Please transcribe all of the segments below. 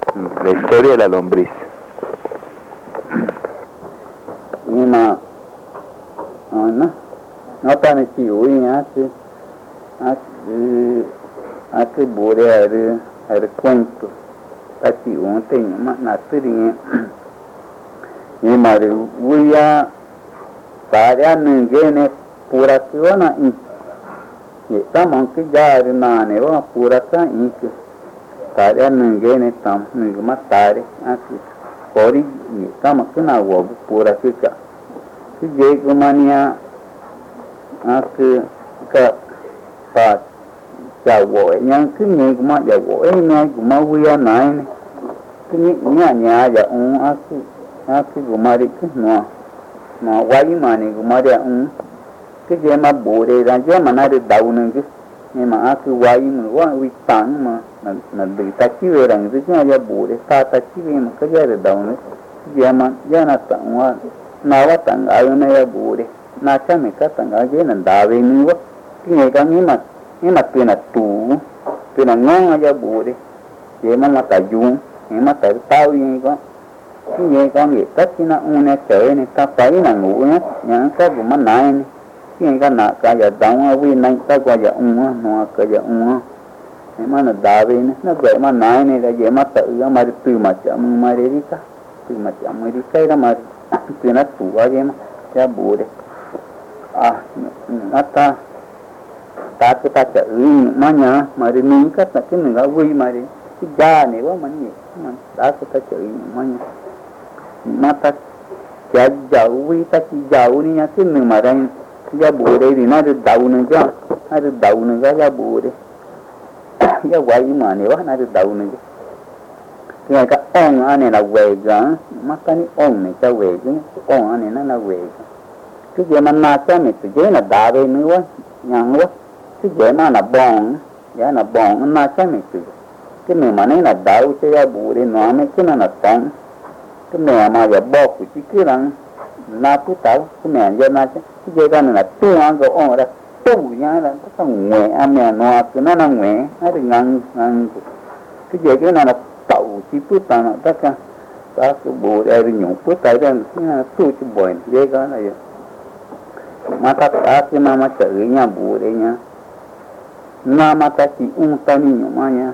La historia de la lombriz. Nhưng mà nó ta này chịu nhá cái bố đây ở cuento ta chịu một tình mà là tự nhiên nhưng mà vui à ta ra nương cái này pura cái na in vậy ta mong cái giá rồi na nàyว่า pura ta in ta ra nương cái này tam nương mà ta đấy Kori ni kama kena wa pura kika. Sije kumania aku ka pa jawo yang kini kuma jawo nya kuma wiya nai kini nya ja aku kuma ri no ma wai mani kuma ri ke je ma bore ra je mana ri daun ke ni ma aku wai mu wa wi tang ma na de ta chi ve rang de nya ja bore ta chi ve ma ka ja ri daun je ma ja na ta wa na wa tang ayo na ya bore na cha me ka tang a je na da ve ni wa ki ne ka ni ma pe na tu pe na ngong ja bore je ma ta ju ni ma ta tao ni ko cái gì con gì tất chi nó nè chơi này ta phải là ngủ nhá nhá cái của mình này cái gì cái nọ cái giờ đóng quy này ta qua giờ nó cái giờ này mà nó đào về nó vậy mà này này là vậy mà tự mà từ mà chậm mà đi cả từ mà chậm mà đi cái đó mà từ nó tủ ở vậy mà cha bù đấy nó ta cái ta chở mà nhá mà đi mình cái là cái mình ở quy mà đi cái da này quá mình gì mà ta cái ta chở mà nhá mata jauh we ta jauh ni nyati ni marang ya bore ni na daun ga ya bore ya wai mane wa na daun ga ka ong ane na we ga mata ni ong ne cha we ga ong ane na we ga cái gì mà na cha mi je na da ve ni wa nyang wa cái gì mà na bong ya na bong na cha mi cái ni mà này là dau cha ya bore no me cái na tong cái mẹ mà giờ bỏ của chị kia là na cứ tao cái mẹ giờ na cái giờ cái này là tua cái ông ra tua nhá là cái ngoe mẹ nó cái nó ngoe nó được ngang cái giờ cái này là tàu chỉ bút tao nó tất cả cái bộ đây là nhung bút tay đây là tua chỉ bồi giờ cái này mà ta cái mà chở nhà bộ đây nhá na mà ta chỉ tao đi mà nhá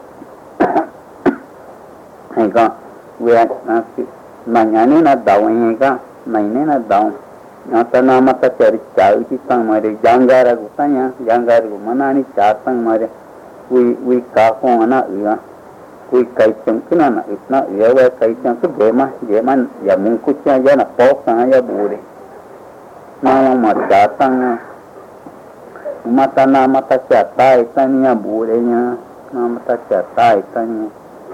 hay con về mà nhà này là đào anh ka này là đào nó ta nam ta chari chau chi tang mare jangara của ta nhá jangara của mana ni cha tang mare we ka ko ana ua we kai chang kana na itna ya we kai chang cái về mà ya mun ku cha ya na po ka ya bure ma cha tang mata nama ta cha tai tang ya bure nhá nama ta cha tai tang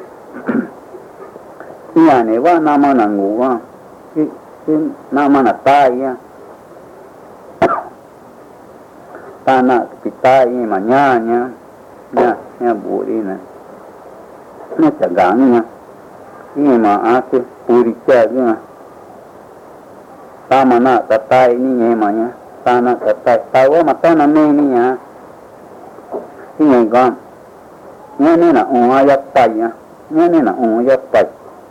nhà này quá nama là ngủ quá cái nama là tai ya ta na cái tai mà nha bố đi này nó chả gắng nha cái mà cái puri cha cái mà ta mà na cái tai ni nghe mà nha ta na cái tai ta quá mà ta na mê ni nha cái này con nghe này là ya pai nha nghe này là ya pai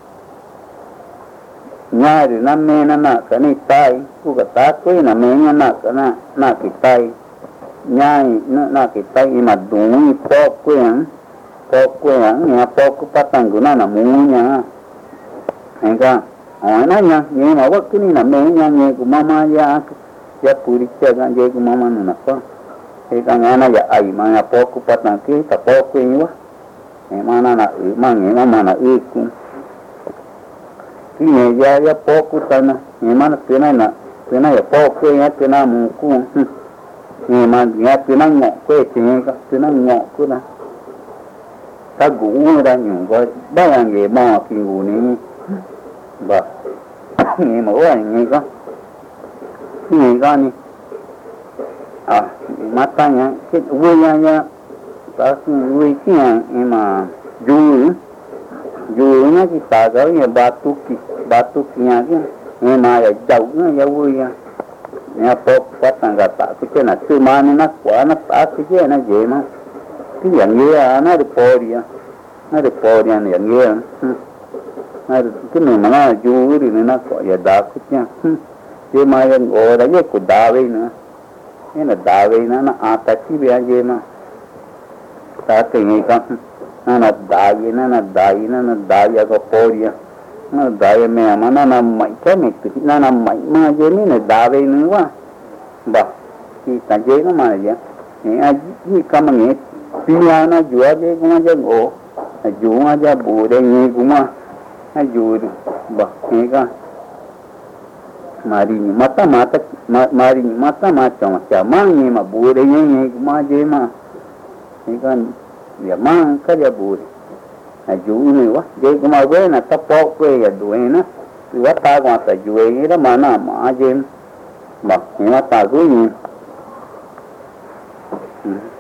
nhà thì năm nay nó nè cái này tay cô cả ta cái là mấy nhà nè cái nè cái tay nhà nó cái tay mà đúng po quen nhà po của bắt tăng của nó là mua nha anh ca hỏi nó nha nhưng mà cái này là mấy nhà nghe của mama ya puri chơi cái gì của mama nó có thì cái nhà nó ya ai mà nhà po của bắt tăng cái ta po quen quá mà nó là mà nghe mà là cũng cái này ya po của ta nè nhưng mà cái này po cái này mua cũng nhưng mà cái này ngọ cái này ngọ của nó ta ngủ ra nhiều coi bao nhiêu người mà khi ngủ này và nghe mà ôi nghe con đi mắt ta nhá cái vui nha ta vui cái nhà mà vui nó chỉ ta cái nhà batu kia cái nghe mà là giàu nó giàu vui nha nhà po bắt tăng cả ta cái là chưa mà nó quá nó ta cái gì nó gì mà cái dạng như là nó được po đi nó được bò đi ănอย่างเงี้ยnó cái này mà nó vui thì nó có gì đá chút nha chứ mà yang ngồi đấy cũng đá vậy nữa cái là đá vậy nó ata chi bây giờ mà ta cái này con nó đá vậy nó đá vậy có bò đi nó đá vậy mẹ mà nó mạnh cái này nó mạnh mà vậy mới là đá vậy nữa quá bảo thì ta dễ nó mà vậy này ai như cái mà nghe pia nó dùa vậy cũng aja ngộ dùa aja bù đây nghe cũng mà dùa bảo nghe con mari ni mata macam macam ni mà bù đây nghe cũng mà vậy mà nghe con dia mang cái dia bù dùa ni quá vậy cũng mà với là ta bỏ quê ya dùa na dùa ta còn ta dùa ni đó mà nó mà vậy bảo nghe ta cứ như